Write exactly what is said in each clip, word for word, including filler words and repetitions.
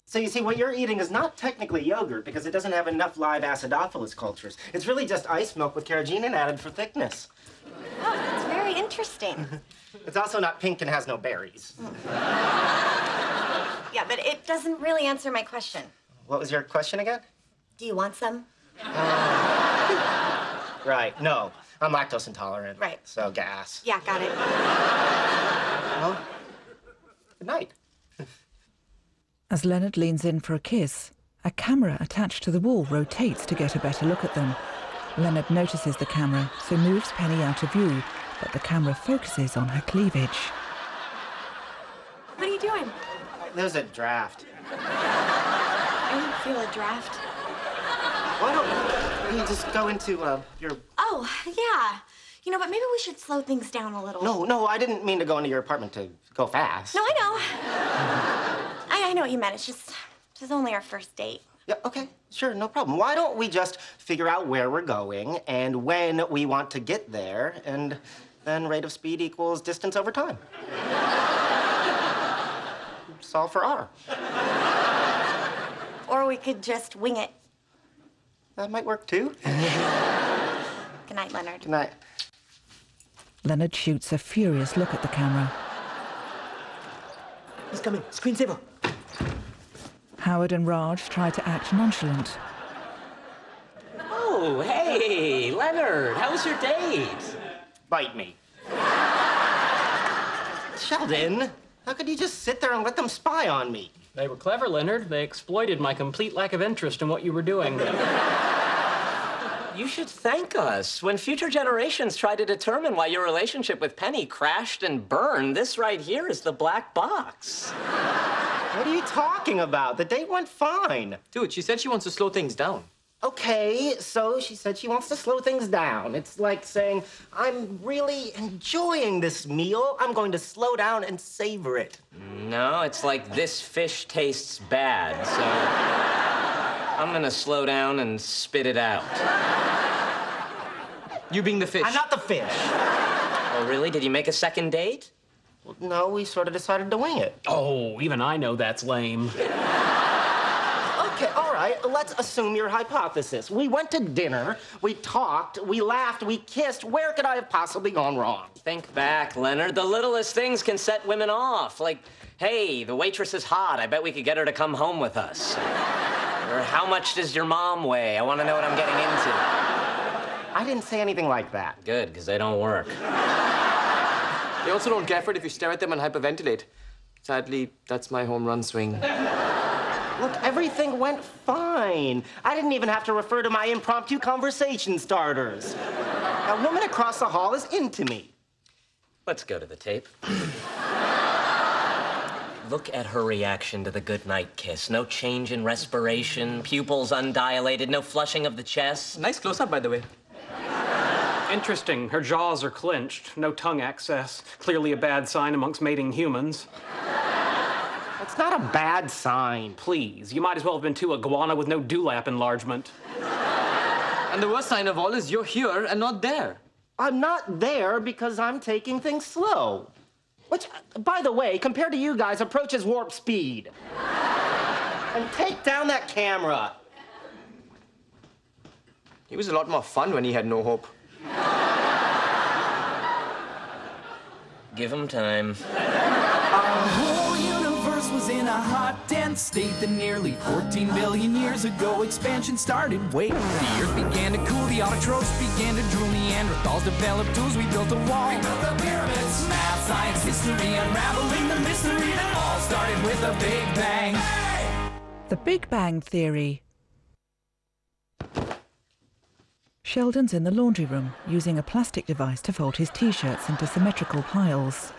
So you see, what you're eating is not technically yogurt because it doesn't have enough live acidophilus cultures. It's really just ice milk with carrageenan added for thickness. Oh, that's very interesting. It's also not pink and has no berries. Yeah, but it doesn't really answer my question. What was your question again? Do you want some? Uh, right, no. I'm lactose intolerant. Right. So gas. Yeah, got it. Well, good night. As Leonard leans in for a kiss, a camera attached to the wall rotates to get a better look at them. Leonard notices the camera, so moves Penny out of view, but the camera focuses on her cleavage. What are you doing? There's a draft. I didn't feel a draft. Why don't you just go into uh, your... Oh, yeah. You know, but maybe we should slow things down a little. No, no, I didn't mean to go into your apartment to go fast. No, I know. I, I know what you meant. It's just, this is only our first date. Yeah, okay, sure, no problem. Why don't we just figure out where we're going and when we want to get there, and then rate of speed equals distance over time. Solve for R. Or we could just wing it. That might work, too. Good night, Leonard. Good night. Leonard shoots a furious look at the camera. He's coming. Screensaver. Howard and Raj try to act nonchalant. Oh, hey, Leonard. How was your date? Bite me. Sheldon, how could you just sit there and let them spy on me? They were clever, Leonard. They exploited my complete lack of interest in what you were doing. You should thank us. When future generations try to determine why your relationship with Penny crashed and burned, this right here is the black box. What are you talking about? The date went fine. Dude, she said she wants to slow things down. Okay, so she said she wants to slow things down. It's like saying, I'm really enjoying this meal. I'm going to slow down and savor it. No, it's like this fish tastes bad, so I'm gonna slow down and spit it out. You being the fish. I'm not the fish. Oh, really? Did you make a second date? Well, no, we sort of decided to wing it. Oh, even I know that's lame. Okay, all right, let's assume your hypothesis. We went to dinner, we talked, we laughed, we kissed. Where could I have possibly gone wrong? Think back, Leonard. The littlest things can set women off. Like, hey, the waitress is hot. I bet we could get her to come home with us. Or how much does your mom weigh? I want to know what I'm getting into. I didn't say anything like that. Good, because they don't work. They also don't care for it if you stare at them and hyperventilate. Sadly, that's my home run swing. Look, everything went fine. I didn't even have to refer to my impromptu conversation starters. A woman across the hall is into me. Let's go to the tape. Look at her reaction to the goodnight kiss. No change in respiration, pupils undilated, no flushing of the chest. Nice close-up, by the way. Interesting. Her jaws are clenched. No tongue access. Clearly a bad sign amongst mating humans. That's not a bad sign. Please, you might as well have been two iguana with no dewlap enlargement. And the worst sign of all is you're here and not there. I'm not there because I'm taking things slow. Which, by the way, compared to you guys, approaches warp speed. And take down that camera. He was a lot more fun when he had no hope. Give him time. Our whole universe was in a hot, dense state that nearly fourteen billion years ago expansion started. Wait, the earth began to cool, the autotrophs began to drool, Neanderthals developed tools, we built a wall. We built the pyramids. Math, science, history, unraveling the mystery that all started with a Big Bang. Hey! The Big Bang Theory. Sheldon's in the laundry room, using a plastic device to fold his T-shirts into symmetrical piles.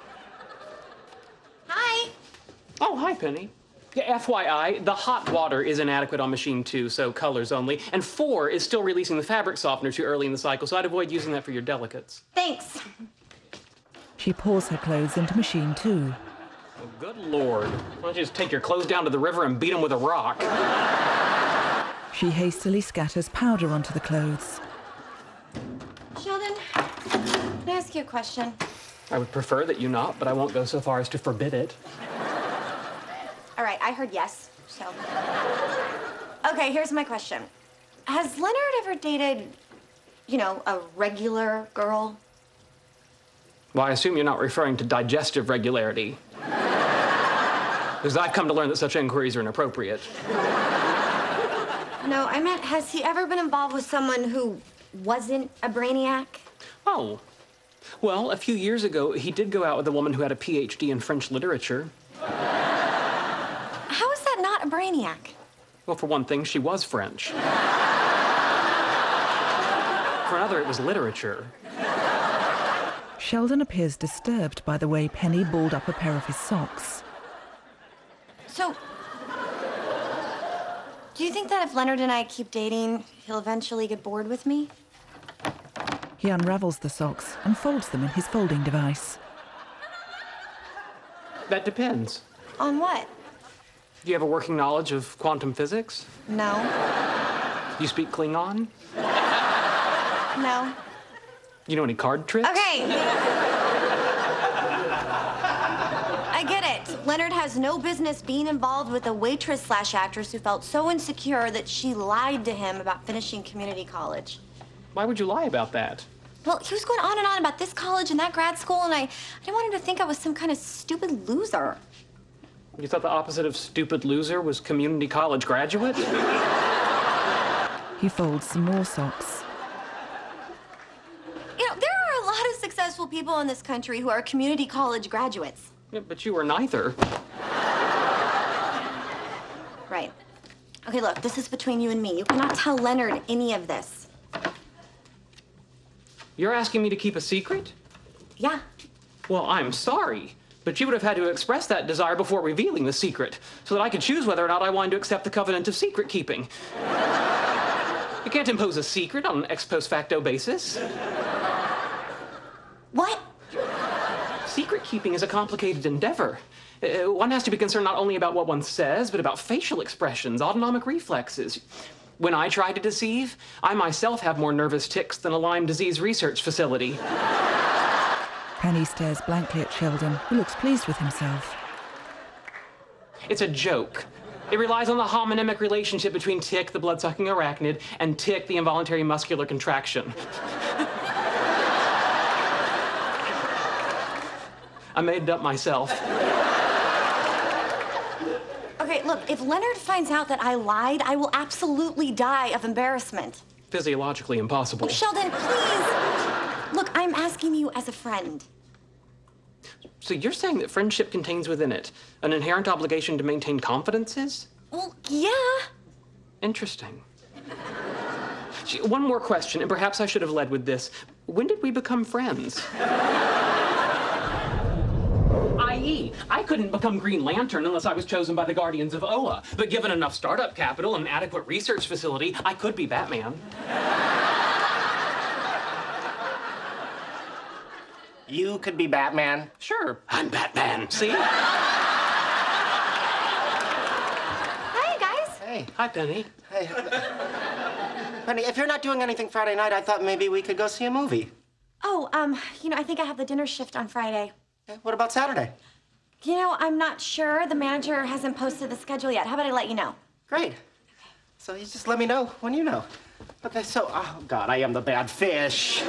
Hi. Oh, hi, Penny. Yeah, F Y I, the hot water is inadequate on machine two, so colors only. And four is still releasing the fabric softener too early in the cycle, so I'd avoid using that for your delicates. Thanks. She pours her clothes into machine two. Oh, good Lord. Why don't you just take your clothes down to the river and beat them with a rock? She hastily scatters powder onto the clothes. Sheldon, can I ask you a question? I would prefer that you not, but I won't go so far as to forbid it. All right, I heard yes, so. Okay, here's my question. Has Leonard ever dated, you know, a regular girl? Well, I assume you're not referring to digestive regularity. Because I've come to learn that such inquiries are inappropriate. No, I meant, has he ever been involved with someone who wasn't a brainiac? Oh. Well, a few years ago, he did go out with a woman who had a P H D in French literature. How is that not a brainiac? Well, for one thing, she was French. For another, it was literature. Sheldon appears disturbed by the way Penny balled up a pair of his socks. So, do you think that if Leonard and I keep dating, he'll eventually get bored with me? He unravels the socks and folds them in his folding device. That depends. On what? Do you have a working knowledge of quantum physics? No. You speak Klingon? No. You know any card tricks? Okay. I get it. Leonard has no business being involved with a waitress slash actress who felt so insecure that she lied to him about finishing community college. Why would you lie about that? Well, he was going on and on about this college and that grad school, and I, I didn't want him to think I was some kind of stupid loser. You thought the opposite of stupid loser was community college graduate? He folds some more socks. You know, there are a lot of successful people in this country who are community college graduates. Yeah, but you were neither. Right. Okay, look, this is between you and me. You cannot tell Leonard any of this. You're asking me to keep a secret? Yeah. Well, I'm sorry, but you would have had to express that desire before revealing the secret, so that I could choose whether or not I wanted to accept the covenant of secret keeping. You can't impose a secret on an ex post facto basis. What? Secret keeping is a complicated endeavor. Uh, one has to be concerned not only about what one says, but about facial expressions, autonomic reflexes. When I try to deceive, I myself have more nervous tics than a Lyme disease research facility. Penny stares blankly at Sheldon, who looks pleased with himself. It's a joke. It relies on the homonymic relationship between tic, the blood-sucking arachnid, and tic, the involuntary muscular contraction. I made it up myself. Okay, look, if Leonard finds out that I lied, I will absolutely die of embarrassment. Physiologically impossible. Oh, Sheldon, please. Look, I'm asking you as a friend. So you're saying that friendship contains within it an inherent obligation to maintain confidences? Well, yeah. Interesting. Gee, one more question, and perhaps I should have led with this. When did we become friends? that is, I couldn't become Green Lantern unless I was chosen by the Guardians of Oa. But given enough startup capital and an adequate research facility, I could be Batman. You could be Batman? Sure, I'm Batman. See? Hi, guys. Hey. Hi, Penny. Hey. Penny, if you're not doing anything Friday night, I thought maybe we could go see a movie. Oh, um, you know, I think I have the dinner shift on Friday. Okay, what about Saturday? You know, I'm not sure. The manager hasn't posted the schedule yet. How about I let you know? Great. So you just let me know when you know. Okay, so, oh, God, I am the bad fish.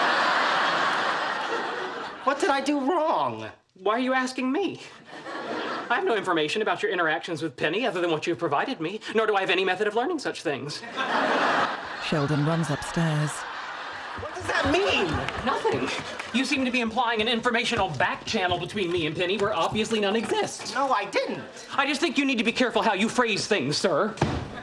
What did I do wrong? Why are you asking me? I have no information about your interactions with Penny other than what you've provided me, nor do I have any method of learning such things. Sheldon runs upstairs. What does that mean? Nothing. You seem to be implying an informational back channel between me and Penny where obviously none exists. No, I didn't. I just think you need to be careful how you phrase things, sir.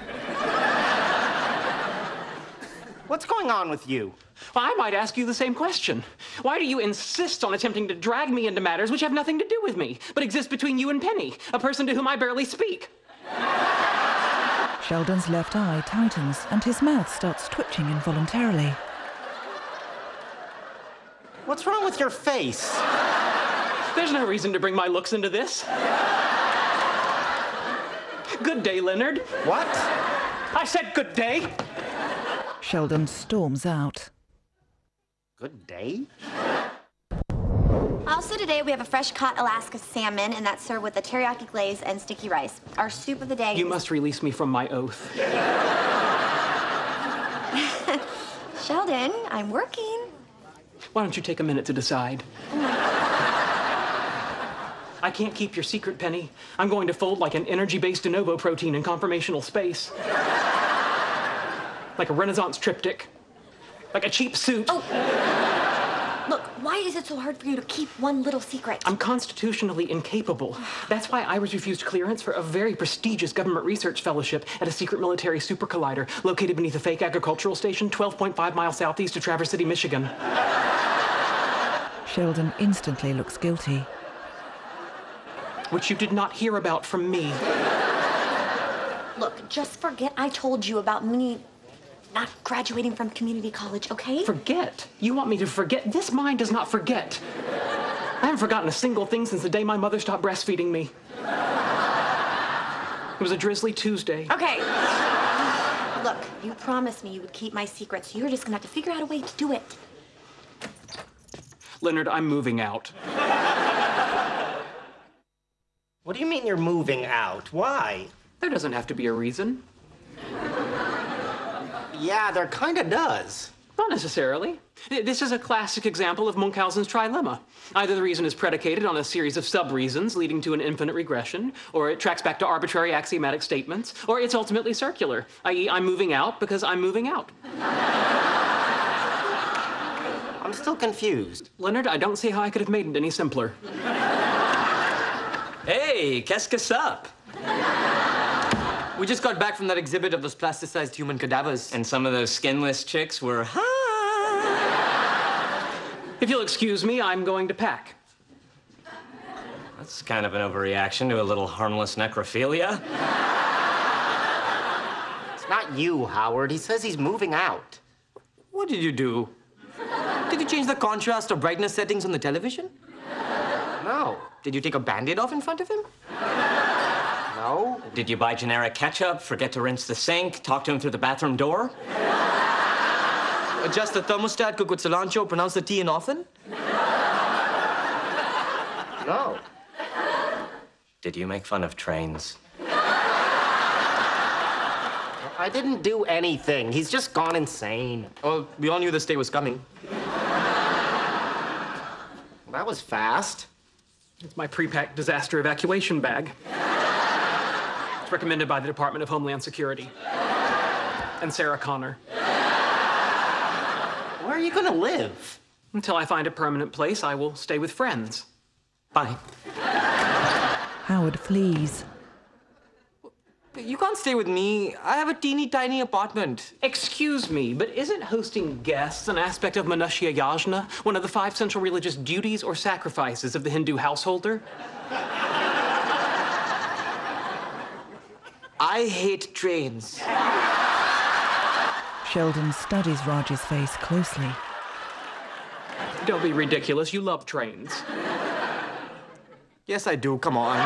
What's going on with you? Well, I might ask you the same question. Why do you insist on attempting to drag me into matters which have nothing to do with me, but exist between you and Penny, a person to whom I barely speak? Sheldon's left eye tightens and his mouth starts twitching involuntarily. What's wrong with your face? There's no reason to bring my looks into this. Good day, Leonard. What? I said good day. Sheldon storms out. Good day? Also today, we have a fresh-caught Alaska salmon, and that's served with a teriyaki glaze and sticky rice. Our soup of the day You is... must release me from my oath. Sheldon, I'm working. Why don't you take a minute to decide? I can't keep your secret, Penny. I'm going to fold like an energy-based de novo protein in conformational space. Like a Renaissance triptych. Like a cheap suit. Oh. Look, why is it so hard for you to keep one little secret? I'm constitutionally incapable. That's why I was refused clearance for a very prestigious government research fellowship at a secret military super collider located beneath a fake agricultural station twelve point five miles southeast of Traverse City, Michigan. Sheldon instantly looks guilty. Which you did not hear about from me. Look, just forget I told you about me not graduating from community college, okay? Forget? You want me to forget? This mind does not forget. I haven't forgotten a single thing since the day my mother stopped breastfeeding me. It was a drizzly Tuesday. Okay. Look, you promised me you would keep my secret, so you're just gonna have to figure out a way to do it. Leonard, I'm moving out. What do you mean you're moving out? Why? There doesn't have to be a reason. Yeah, there kinda does. Not necessarily. This is a classic example of Munchausen's trilemma. Either the reason is predicated on a series of sub-reasons leading to an infinite regression, or it tracks back to arbitrary axiomatic statements, or it's ultimately circular, that is I'm moving out because I'm moving out. I'm still confused. Leonard, I don't see how I could have made it any simpler. Hey, qu'est-ce que ça? We just got back from that exhibit of those plasticized human cadavers. And some of those skinless chicks were hot. If you'll excuse me, I'm going to pack. That's kind of an overreaction to a little harmless necrophilia. It's not you, Howard. He says he's moving out. What did you do? Did you change the contrast or brightness settings on the television? No. Did you take a Band-Aid off in front of him? No. Did you buy generic ketchup, forget to rinse the sink, talk to him through the bathroom door? Adjust the thermostat, cook with cilantro, pronounce the T in often? No. Did you make fun of trains? I didn't do anything. He's just gone insane. Well, we all knew this day was coming. That was fast. It's my pre-packed disaster evacuation bag. It's recommended by the Department of Homeland Security. And Sarah Connor. Where are you gonna live? Until I find a permanent place, I will stay with friends. Bye. Howard flees. You can't stay with me. I have a teeny tiny apartment. Excuse me, but isn't hosting guests an aspect of Manushya Yajna, one of the five central religious duties or sacrifices of the Hindu householder? I hate trains. Sheldon studies Raj's face closely. Don't be ridiculous. You love trains. Yes, I do. Come on.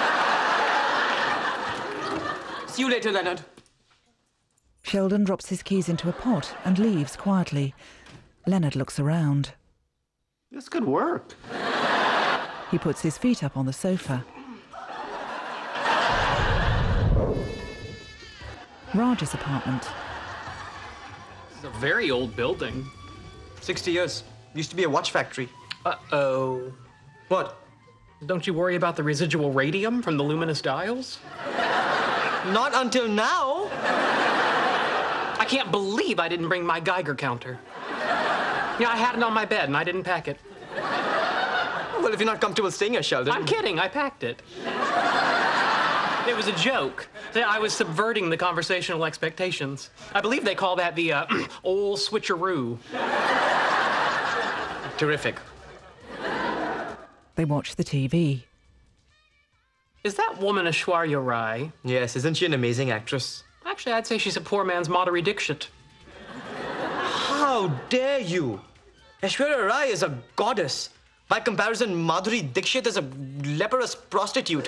See you later, Leonard. Sheldon drops his keys into a pot and leaves quietly. Leonard looks around. This could work. He puts his feet up on the sofa. Raj's apartment. It's a very old building. sixty years. Used to be a watch factory. Uh-oh. What? Don't you worry about the residual radium from the luminous dials? Not until now. I can't believe I didn't bring my Geiger counter. Yeah, I had it on my bed and I didn't pack it. Well, if you're not comfortable staying here, Sheldon. I'm kidding, I packed it. It was a joke. I was subverting the conversational expectations. I believe they call that the uh, old switcheroo. Terrific. They watch the T V. Is that woman Aishwarya Rai? Yes, isn't she an amazing actress? Actually, I'd say she's a poor man's Madhuri Dixit. How dare you? Aishwarya Rai is a goddess. By comparison, Madhuri Dixit is a leprous prostitute.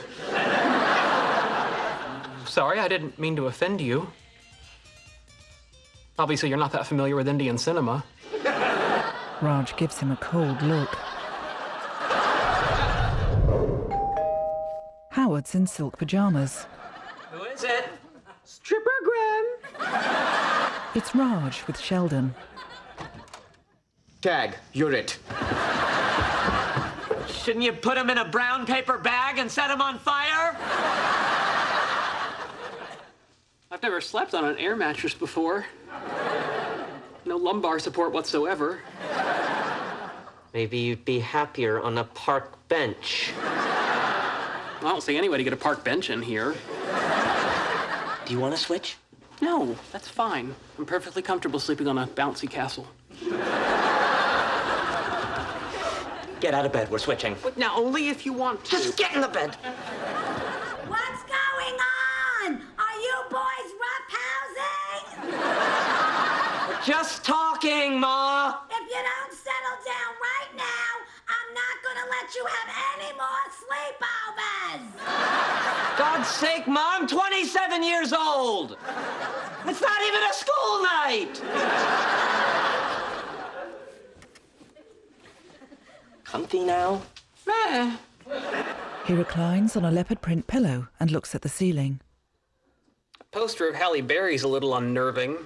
Sorry, I didn't mean to offend you. Obviously, you're not that familiar with Indian cinema. Raj gives him a cold look. crowds in silk pajamas. Who is it? Stripper Graham. It's Raj with Sheldon. Tag, you're it. Shouldn't you put him in a brown paper bag and set him on fire? I've never slept on an air mattress before. No lumbar support whatsoever. Maybe you'd be happier on a park bench. I don't see anybody get a park bench in here. Do you want to switch? No, that's fine. I'm perfectly comfortable sleeping on a bouncy castle. Get out of bed, we're switching. But now, only if you want to. Just get in the bed. What's going on? Are you boys roughhousing? Just talking, Ma. If you don't settle down right now, I'm not gonna let you have any more sleepovers. God's sake, Ma, I'm twenty-seven years old. It's not even a school night. Comfy now? Meh. He reclines on a leopard print pillow and looks at the ceiling. A poster of Halle Berry's a little unnerving.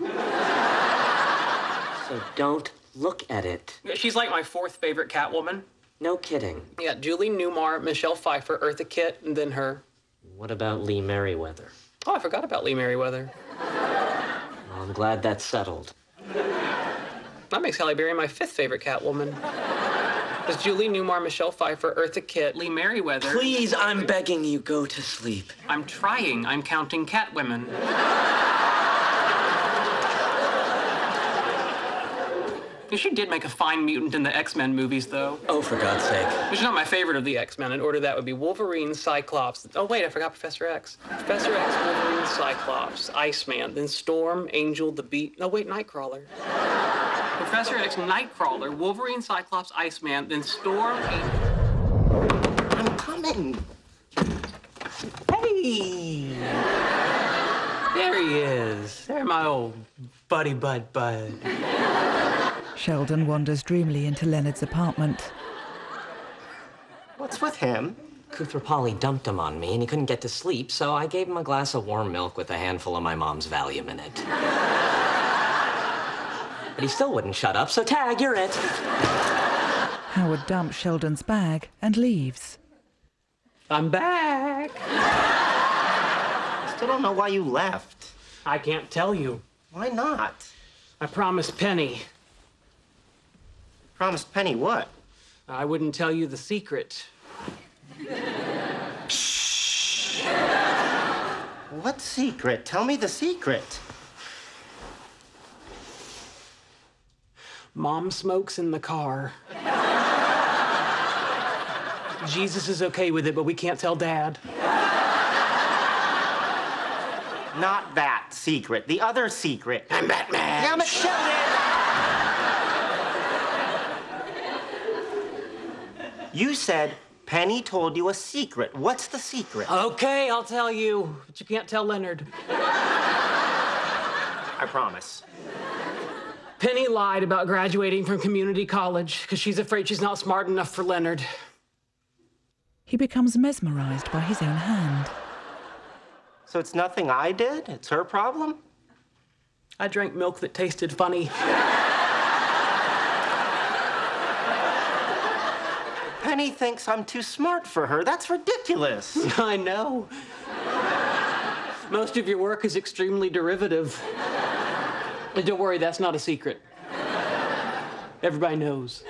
So don't look at it. She's like my fourth favorite Catwoman. No kidding. Yeah, Julie Newmar, Michelle Pfeiffer, Eartha Kitt, and then her. What about Lee Merriweather? Oh, I forgot about Lee Merriweather. Well, I'm glad that's settled. That makes Halle Berry my fifth favorite Catwoman. There's Julie Newmar, Michelle Pfeiffer, Eartha Kitt, Lee Merriweather. Please, I'm begging you, go to sleep. I'm trying. I'm counting Catwomen. She did make a fine mutant in the X-Men movies, though. Oh, for God's sake. She's not my favorite of the X-Men. In order, that would be Wolverine, Cyclops. Oh, wait, I forgot Professor X. Professor X, Wolverine, Cyclops, Iceman, then Storm, Angel, the Beat. No, wait, Nightcrawler. Professor X, Nightcrawler, Wolverine, Cyclops, Iceman, then Storm, Angel. I'm coming. Hey! There he is. There, my old buddy bud bud. Sheldon wanders dreamily into Leonard's apartment. What's with him? Koothrappali dumped him on me, and he couldn't get to sleep, so I gave him a glass of warm milk with a handful of my mom's Valium in it. But he still wouldn't shut up, so Tag, you're it. Howard dumps Sheldon's bag and leaves. I'm back. Still don't know why you left. I can't tell you. Why not? I promised Penny. Promised Penny what? I wouldn't tell you the secret. What secret? Tell me the secret. Mom smokes in the car. Jesus is okay with it, but we can't tell Dad. Not that secret. The other secret. I'm Batman. Damn it, Sheldon! You said Penny told you a secret. What's the secret? Okay, I'll tell you, but you can't tell Leonard. I promise. Penny lied about graduating from community college because she's afraid she's not smart enough for Leonard. He becomes mesmerized by his own hand. So it's nothing I did? It's her problem? I drank milk that tasted funny. Penny thinks I'm too smart for her. That's ridiculous. I know. Most of your work is extremely derivative. But don't worry, that's not a secret. Everybody knows.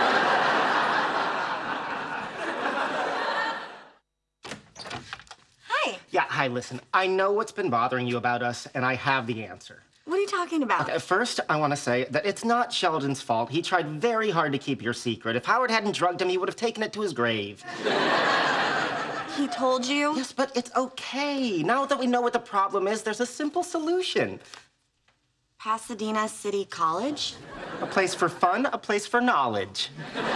Hi. Yeah, hi, listen. I know what's been bothering you about us, and I have the answer. What are you talking about? Okay, first, I want to say that it's not Sheldon's fault. He tried very hard to keep your secret. If Howard hadn't drugged him, he would have taken it to his grave. He told you? Yes, but it's okay. Now that we know what the problem is, there's a simple solution. Pasadena City College? A place for fun, a place for knowledge.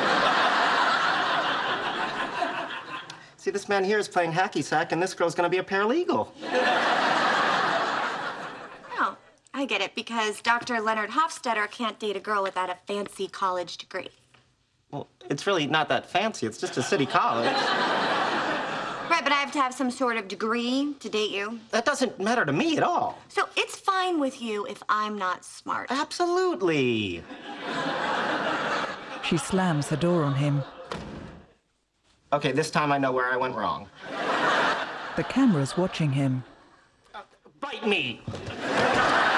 See, this man here is playing hacky sack, and this girl's gonna be a paralegal. Oh, I get it, because Doctor Leonard Hofstadter can't date a girl without a fancy college degree. Well, it's really not that fancy. It's just a city college. Right, but I have to have some sort of degree to date you. That doesn't matter to me at all. So it's fine with you if I'm not smart. Absolutely. She slams the door on him. Okay, this time I know where I went wrong. The camera's watching him. Bite me!